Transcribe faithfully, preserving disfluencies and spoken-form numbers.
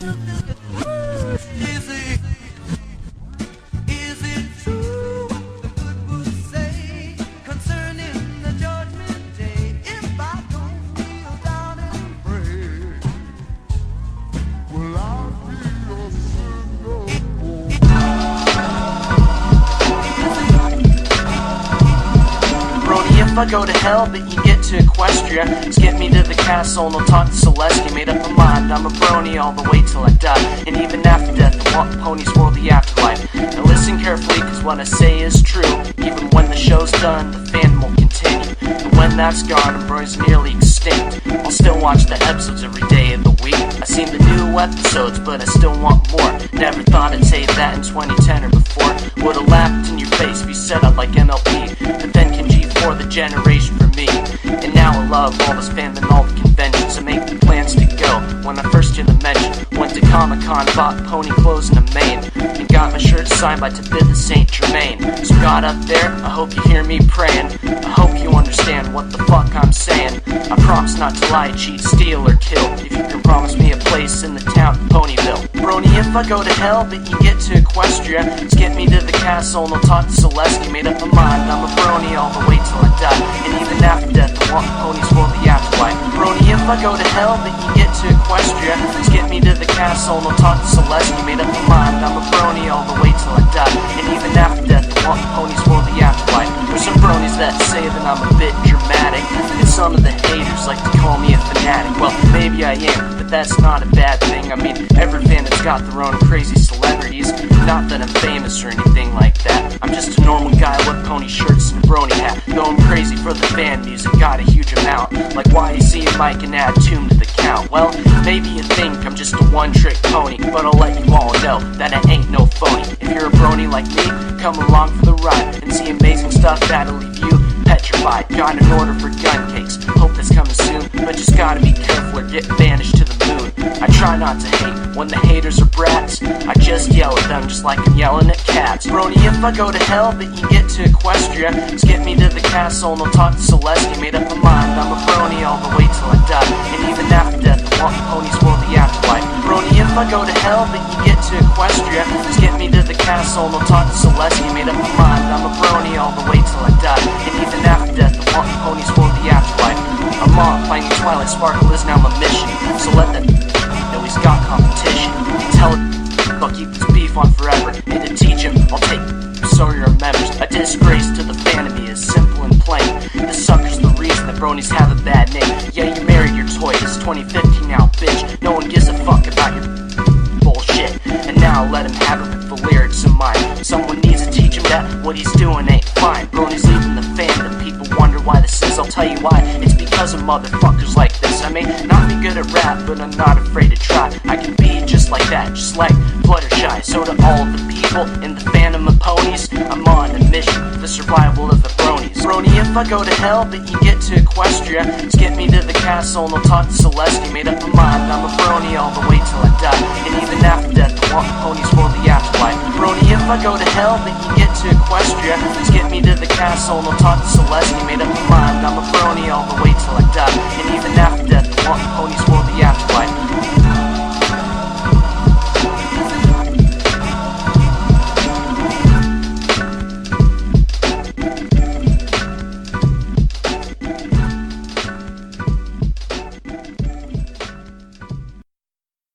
Is it, is it true what the good would say concerning the judgment day? If I don't kneel down and pray, will I be a sinner? Brody, if I go to hell, but you get to Equestria, just get me to the castle and I'll talk to Celestia. Made up my mind, I'm a brony all the way till I die. And even after death, I want ponies for the afterlife. Now listen carefully, cause what I say is true. Even when the show's done, the fandom will continue. And when that's gone and Brody's nearly extinct, I'll still watch the episodes every day of the week. I've seen the new episodes, but I still want more. Never thought I'd say that in twenty ten or before. Would've laughed in your face if you said I'd like M L B. But then Ken G for the generation for me. And now I love all this fandom and all the conventions. I make the plans to go when I first hear the mention. Went to Comic Con, bought pony clothes in a Maine, and got my shirt signed by Tabitha Saint Germain. So God up there, I hope you hear me praying. I hope you understand what the fuck I'm saying. I promise not to lie, cheat, steal, or kill. If you can promise me a place in the town of Ponyville. Brony, if I go to hell, but you get to Equestria, just get me to the castle and I'll talk to Celestia. Made up my mind, I'm a brony all the way till I die. And even after death, I want ponies for the afterlife. Brony, if I go to hell, but you get to Equestria, just get me to the castle and I'll talk to Celestia. Made up my mind, I'm a brony all the way till I die. And even after death, I want ponies for the afterlife. There's some bronies that say that I'm a bit dramatic, and some of the haters like to call me a fanatic. Well, maybe I am, but that's not a bad thing. I mean, every fan has got their own crazy celebrities. Not that I'm famous or anything like that. I'm just a normal guy with pony shirts and a brony hat, going crazy for the fan music, got a huge amount. Like why you see Mike and add tune to the count. Well, maybe you think I'm just a one-trick pony, but I'll let you all know that I ain't no phony. If you're a brony like me, come along for the ride and see amazing stuff that'll leave you petrified. Got an order for gun cakes, hope that's coming soon, but just gotta be careful or get banished to the moon. I try not to hate when the haters are brats. I just yell at them just like I'm yelling at cats. Brony, if I go to hell, but you get to Equestria, just get me to the castle and I'll talk to Celestia. Made up my mind, I'm a brony all the way till I die. And even after death, I want ponies for the afterlife. Brony, if I go to hell, but you get to Equestria, just get me to the castle and I'll talk to Celestia. Made up my mind, I'm a brony all the way till I die. And even after death, I want ponies for the afterlife. I'm on, finding Twilight Sparkle is now my mission. So let them know he's got competition. Tell him I'll keep this beef on forever, and to teach him I'll take so he remembers. A disgrace to the fantasy is simple and plain. The sucker's the reason that bronies have a bad name. Yeah, you married your toy, it's twenty fifteen now, bitch. No one gives a fuck about your bullshit. And now let him have it with the lyrics in mind. Someone needs to teach him that what he's doing ain't fine. Brony's leaving the fandom, people wonder why this is. I'll tell you why, it's because of motherfuckers like this. I may not be good at rap, but I'm not afraid to try. I can be just like that, just like Fluttershy. So to all of the people in the fandom of ponies, I'm on a mission for the survival of the bronies. Brony, if I go to hell, but you get to Equestria, just get me to the castle and I'll talk to Celestia. Made up my mind, I'm a brony all the way till I die. And even after death, I want ponies for the afterlife. Brony, if I go to hell, but you get to Equestria, just get me to the castle and I'll talk to Celestia. Made up my mind, I'm a brony all the way till I die. And even after death, I want ponies for the afterlife.